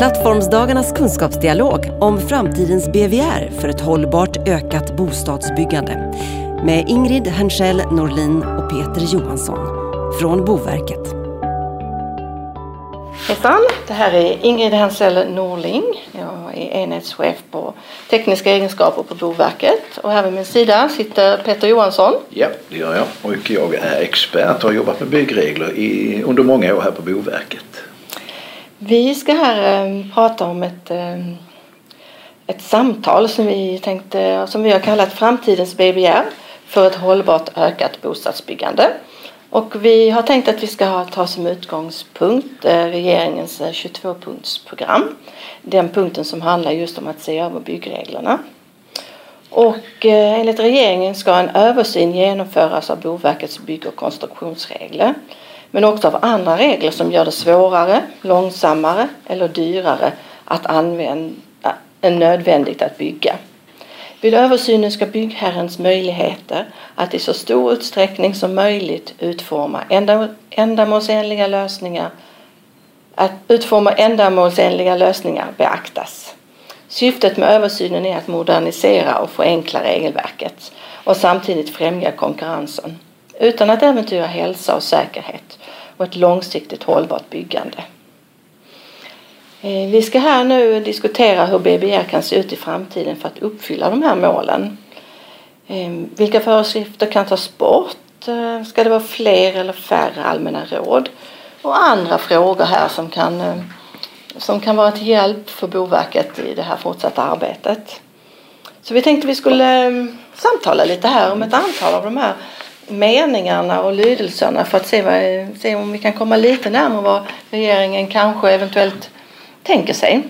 Plattformsdagarnas kunskapsdialog om framtidens BVR för ett hållbart ökat bostadsbyggande. Med Ingrid Henschel Norlin och Peter Johansson från Boverket. Hejsan, det här är Ingrid Henschel Norling. Jag är enhetschef på tekniska egenskaper på Boverket. Och här vid min sida sitter Peter Johansson. Ja, det gör jag. Och jag är expert och har jobbat med byggregler under många år här på Boverket. Vi ska här prata om ett samtal som vi har kallat Framtidens BVR för ett hållbart ökat bostadsbyggande. Och vi har tänkt att vi ska ta som utgångspunkt regeringens 22-punktsprogram. Den punkten som handlar just om att se över byggreglerna. Och enligt regeringen ska en översyn genomföras av Boverkets bygg- och konstruktionsregler. Men också av andra regler som gör det svårare, långsammare eller dyrare att använda än nödvändigt att bygga. Vid översynen ska byggherrens möjligheter att i så stor utsträckning som möjligt utforma ändamålsenliga lösningar beaktas. Syftet med översynen är att modernisera och förenkla regelverket och samtidigt främja konkurrensen utan att äventyra hälsa och säkerhet och ett långsiktigt hållbart byggande. Vi ska här nu diskutera hur BBR kan se ut i framtiden för att uppfylla de här målen. Vilka föreskrifter kan tas bort? Ska det vara fler eller färre allmänna råd? Och andra frågor här som kan vara till hjälp för Boverket i det här fortsatta arbetet. Så vi tänkte vi skulle samtala lite här om ett antal av de här meningarna och lydelserna för att se om vi kan komma lite närmare vad regeringen kanske eventuellt tänker sig.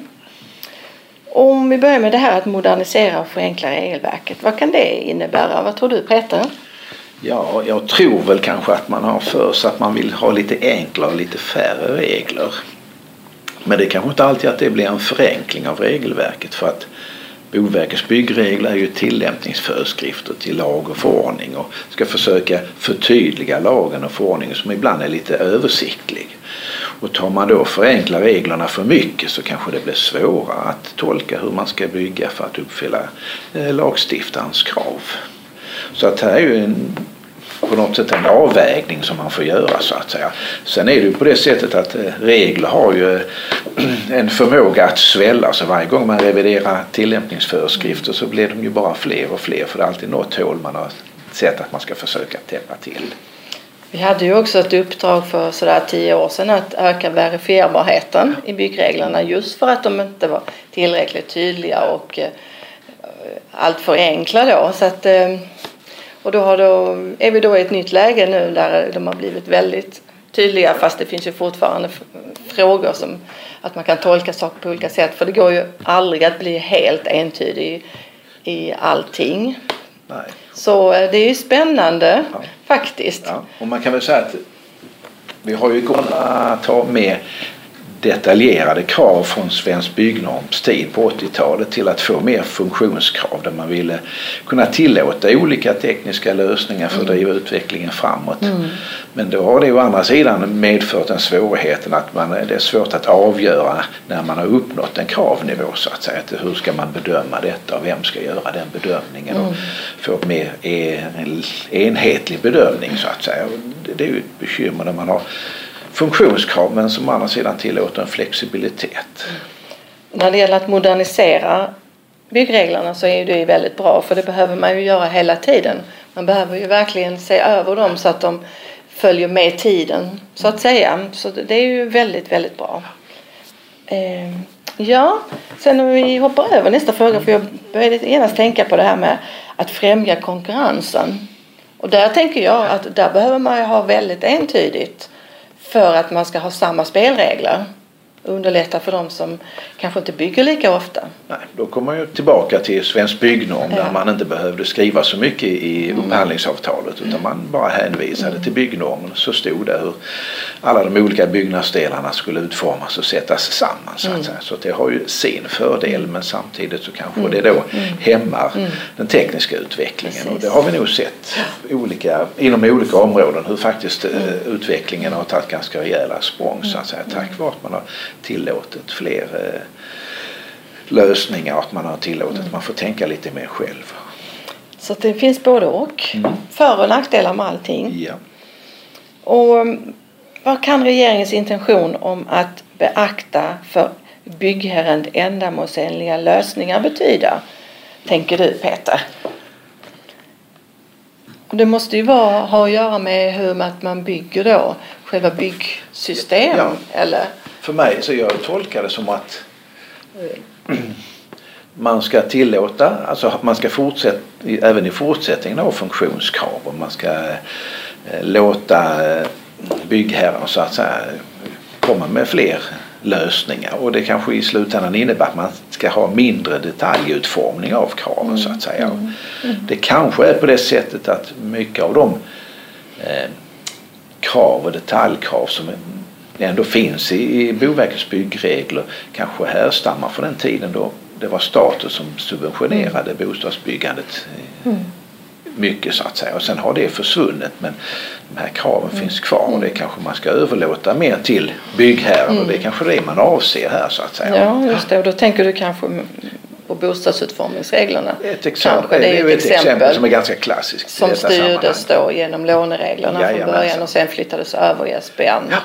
Om vi börjar med det här att modernisera och förenkla regelverket. Vad kan det innebära? Vad tror du, Peter? Ja, jag tror väl kanske att man har för sig att man vill ha lite enklare och lite färre regler. Men det kanske inte alltid att det blir en förenkling av regelverket, för att Boverkets byggregler är ju tillämpningsföreskrifter till lag och förordning och ska försöka förtydliga lagen och förordningen som ibland är lite översiktlig. Och tar man då förenkla reglerna för mycket så kanske det blir svårare att tolka hur man ska bygga för att uppfylla lagstiftarens krav. Så att här är ju på något sätt en avvägning som man får göra, så att säga. Sen är det ju på det sättet att regler har ju en förmåga att svälla, så varje gång man reviderar tillämpningsföreskrifter så blir de ju bara fler och fler, för det är alltid något hål man har sett att man ska försöka täppa till. Vi hade ju också ett uppdrag för sådär 10 år sedan att öka verifierbarheten i byggreglerna just för att de inte var tillräckligt tydliga och allt för enkla då. Så att, och då är vi då i ett nytt läge nu där de har blivit väldigt tydliga, fast det finns ju fortfarande frågor som att man kan tolka saker på olika sätt, för det går ju aldrig att bli helt entydig i allting. Nej. Så det är ju spännande faktiskt. Ja. Och man kan väl säga att vi har ju kunnat ta med detaljerade krav från Svensk Byggnorms tid på 80-talet till att få mer funktionskrav där man ville kunna tillåta olika tekniska lösningar för att driva utvecklingen framåt. Men då har det å andra sidan medfört den svårigheten att det är svårt att avgöra när man har uppnått en kravnivå, så att säga. Hur ska man bedöma detta och vem ska göra den bedömningen och få mer enhetlig bedömning, så att säga. Och det är ju ett bekymmer när man har funktionskrav men som å andra sidan tillåter en flexibilitet. När det gäller att modernisera byggreglerna så är det väldigt bra, för det behöver man ju göra hela tiden. Man behöver ju verkligen se över dem så att de följer med tiden, så att säga. Så det är ju väldigt, väldigt bra. Ja, sen om vi hoppar över nästa fråga, för jag började genast tänka på det här med att främja konkurrensen. Och där tänker jag att där behöver man ju ha väldigt entydigt för att man ska ha samma spelregler. Underlätta för dem som kanske inte bygger lika ofta. Nej, då kommer man ju tillbaka till Svensk Byggnorm där man inte behövde skriva så mycket i upphandlingsavtalet utan man bara hänvisade till byggnormen. Så stod det hur alla de olika byggnadsdelarna skulle utformas och sättas samman. Så att säga. Så det har ju sin fördel, men samtidigt så kanske det då hämmar den tekniska utvecklingen. Precis. Och det har vi nog sett inom olika områden hur faktiskt utvecklingen har tagit ganska rejäla språng så att säga, tack vare att man har tillåtit fler lösningar, att man har tillåtit att man får tänka lite mer själv. Så det finns både och. För- och nackdelar med allting. Ja. Och vad kan regeringens intention om att beakta för byggherren ändamålsenliga lösningar betyda? Tänker du, Peter? Det måste ju ha att göra med hur man bygger då. Själva byggsystem. Ja. Eller? För mig så jag tolkar det som att man ska tillåta, alltså man ska fortsätta även i fortsättningen av funktionskrav, och man ska låta byggherrar så att säga komma med fler lösningar, och det kanske i slutändan innebär att man ska ha mindre detaljutformning av kraven så att säga. Det kanske är på det sättet att mycket av de krav och detaljkrav som ändå finns i Boverkets byggregler kanske härstammar från den tiden då det var staten som subventionerade bostadsbyggandet mycket så att säga, och sen har det försvunnit, men de här kraven finns kvar, och det kanske man ska överlåta mer till byggherrar, och det är kanske det man avser här så att säga. Ja, just det, och då tänker du kanske på bostadsutformningsreglerna. Ett exempel, det är ett exempel som är ganska klassiskt som styrdes då genom lånereglerna från början och sen flyttades över i SBN. Ja.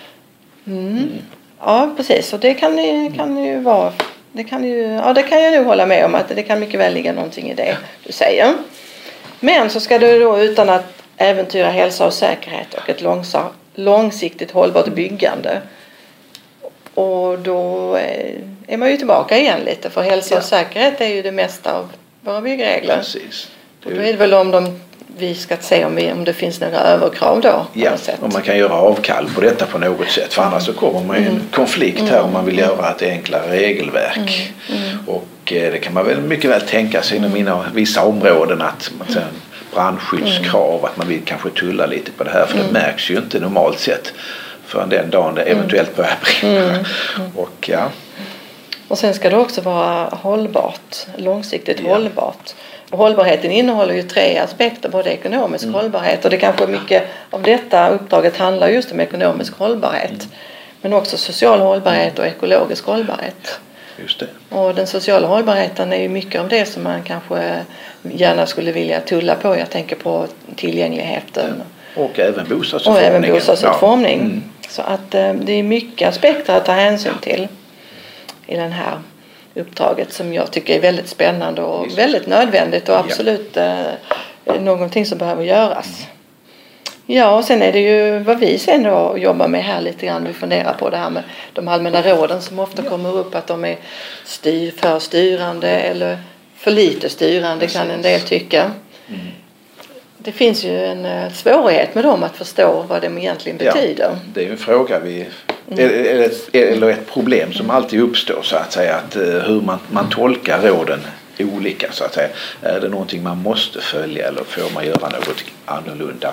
Ja, precis, och det kan ju vara, det kan jag nog hålla med om, att det kan mycket väl ligga någonting i det du säger. Men så ska det då, utan att äventyra hälsa och säkerhet och ett långsiktigt hållbart byggande. Och då är man ju tillbaka igen lite, för hälsa och säkerhet är ju det mesta av våra byggregler. Precis. Och då är det väl vi ska se om det finns några överkrav då. Ja, och man kan göra avkall på detta på något sätt, för annars så kommer man i en konflikt här om man vill göra ett enklare regelverk. Och det kan man väl mycket väl tänka sig inom vissa områden, att man sen brandskyddskrav, att man vill kanske tulla lite på det här, för det märks ju inte normalt sett förrän den dagen det eventuellt börjar brinna. Och och sen ska det också vara hållbart, långsiktigt hållbart. Och hållbarheten innehåller ju 3 aspekter, både ekonomisk hållbarhet, och det kanske mycket av detta uppdraget handlar just om ekonomisk hållbarhet, men också social hållbarhet och ekologisk hållbarhet. Just det. Och den sociala hållbarheten är ju mycket av det som man kanske gärna skulle vilja tulla på. Jag tänker på tillgängligheten. Och även bostadsutformning. Så att det är mycket aspekter att ta hänsyn till i den här uppdraget, som jag tycker är väldigt spännande och väldigt nödvändigt, och absolut någonting som behöver göras. Ja, och sen är det ju vad vi sen då jobbar med här lite grann. Vi funderar på det här med de allmänna råden som ofta kommer upp, att de är för styrande eller för lite styrande, kan en del tycka. Det finns ju en svårighet med dem att förstå vad de egentligen betyder. Ja, det är ju en fråga eller ett problem som alltid uppstår så att säga, att hur man tolkar råden olika så att säga. Är det någonting man måste följa, eller får man göra något annorlunda?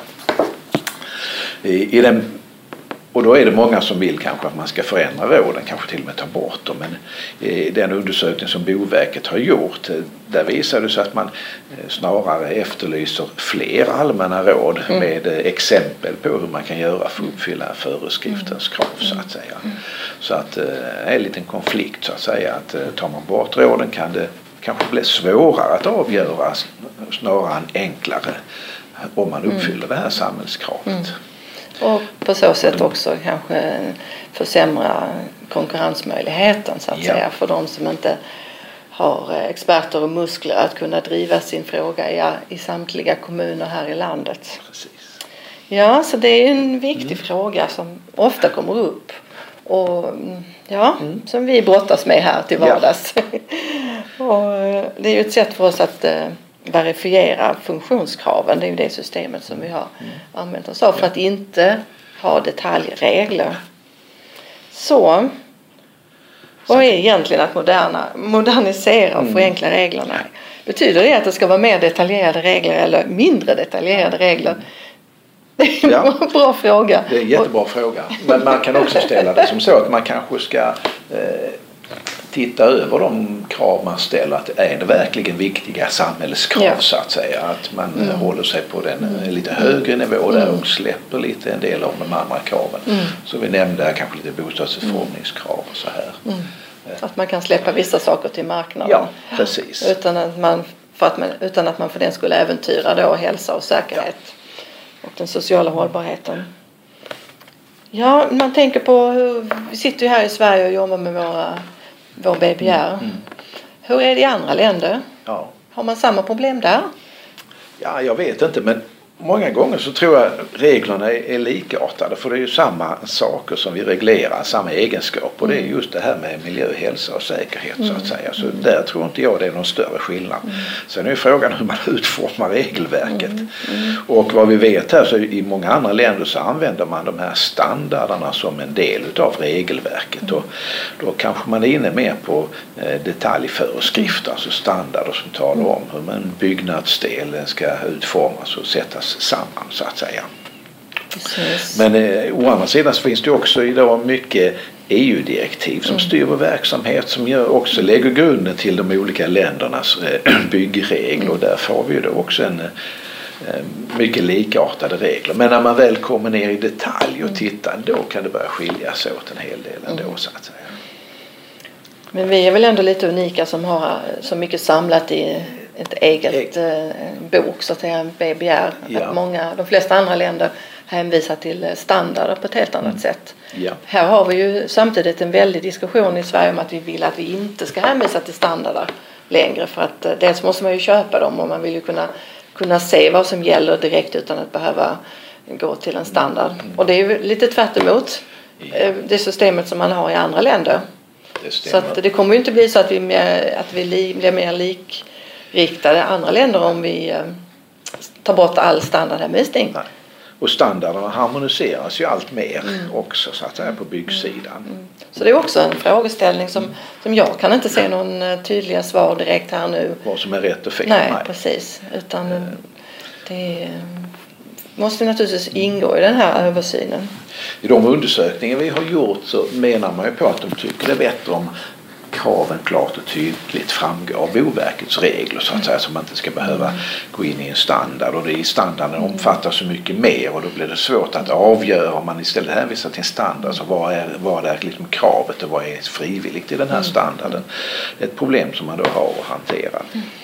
Och då är det många som vill kanske att man ska förändra råden, kanske till och med ta bort dem. Men i den undersökning som Boverket har gjort, där visar det sig att man snarare efterlyser fler allmänna råd med exempel på hur man kan göra för att uppfylla föreskriftens krav så att säga. Så att det är en liten konflikt så att säga, att tar man bort råden kan det kanske bli svårare att avgöra snarare än enklare om man uppfyller det här samhällskravet. Och på så sätt också kanske försämra konkurrensmöjligheten så att säga, för de som inte har experter och muskler att kunna driva sin fråga i samtliga kommuner här i landet. Precis. Ja, så det är en viktig fråga som ofta kommer upp och som vi brottas med här till vardags. Och det är ju ett sätt för oss att verifiera funktionskraven. Det är ju det systemet som vi har använt oss av för att inte ha detaljregler. Så vad är egentligen att modernisera och förenkla reglerna? Betyder det att det ska vara mer detaljerade regler eller mindre detaljerade regler? Det är en bra fråga. Det är en jättebra fråga. Men man kan också ställa det som så att man kanske ska titta över de krav man ställer. Att är det verkligen viktiga samhällskrav så att säga. Att man håller sig på den lite högre nivå där och släpper lite en del av de andra kraven. Så vi nämnde kanske lite bostadsutformningskrav och så här. Att man kan släppa vissa saker till marknaden. Ja, precis. Utan att man för den skulle äventyra då hälsa och säkerhet. Och den sociala hållbarheten. Ja, man tänker på vi sitter ju här i Sverige och jobbar med vår BBR. Hur är det i andra länder? Ja. Har man samma problem där? Ja, jag vet inte, men många gånger så tror jag reglerna är likartade, för det är ju samma saker som vi reglerar, samma egenskap, och det är just det här med miljö, hälsa och säkerhet så att säga. Så där tror inte jag det är någon större skillnad. Sen är ju frågan hur man utformar regelverket. Och vad vi vet här, så i många andra länder så använder man de här standarderna som en del utav regelverket, och då kanske man är inne mer på detaljföreskrifter, alltså standarder som talar om hur en byggnadsdel ska utformas och sättas samman så att säga. Precis. Men å andra sidan så finns det också idag mycket EU-direktiv som styr vår verksamhet, som också lägger grunden till de olika ländernas byggregler, och därför har vi ju då också en mycket likartade regler. Men när man väl kommer ner i detalj och tittar, då kan det börja skilja sig åt en hel del ändå så att säga. Men vi är väl ändå lite unika som har så mycket samlat i ett eget bok så att säga, en BBR. Ja. Att de flesta andra länder hänvisar till standarder på ett helt annat sätt. Ja. Här har vi ju samtidigt en väldig diskussion i Sverige om att vi vill att vi inte ska hänvisa till standarder längre, för att dels måste man ju köpa dem och man vill ju kunna se vad som gäller direkt utan att behöva gå till en standard. Och det är ju lite tvärt emot det systemet som man har i andra länder. Så att det kommer ju inte bli så att vi blir mer likriktade andra länder om vi tar bort all standardhänvisning. Nej. Och standarderna harmoniseras ju allt mer också så att säga på byggsidan. Så det är också en frågeställning som jag kan inte se någon tydliga svar direkt här nu. Vad som är rätt och fel. Nej, precis. Utan det måste naturligtvis ingå i den här översynen. I de undersökningar vi har gjort så menar man ju på att de tycker det är bättre om kraven klart och tydligt framgår av Boverkets regler så att säga, så man inte ska behöva gå in i en standard, och det i standarden omfattar så mycket mer, och då blir det svårt att avgöra om man istället hänvisar till en standard, så vad är liksom kravet och vad är frivilligt i den här standarden. Det är ett problem som man då har att hantera.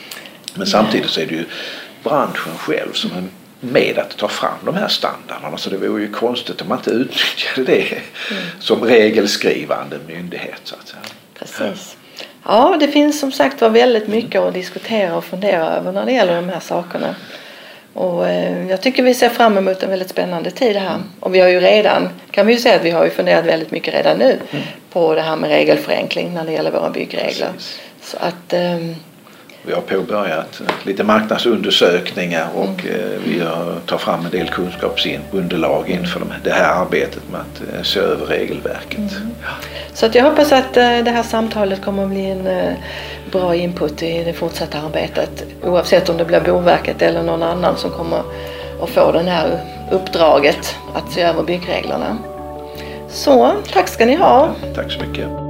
Men samtidigt så är det ju branschen själv som är med att ta fram de här standarderna, så det vore ju konstigt om man inte utnyttjade det som regelskrivande myndighet så att säga. Precis. Ja, det finns som sagt var väldigt mycket att diskutera och fundera över när det gäller de här sakerna. Och jag tycker vi ser fram emot en väldigt spännande tid här. Och vi har ju redan, kan vi ju säga att vi har ju funderat väldigt mycket redan nu på det här med regelförenkling när det gäller våra byggregler. Precis. Så att vi har påbörjat lite marknadsundersökningar och vi tar fram en del kunskapsunderlag inför det här arbetet med att se över regelverket. Så att jag hoppas att det här samtalet kommer att bli en bra input i det fortsatta arbetet, oavsett om det blir Boverket eller någon annan som kommer att få det här uppdraget att se över byggreglerna. Så, tack ska ni ha. Tack så mycket.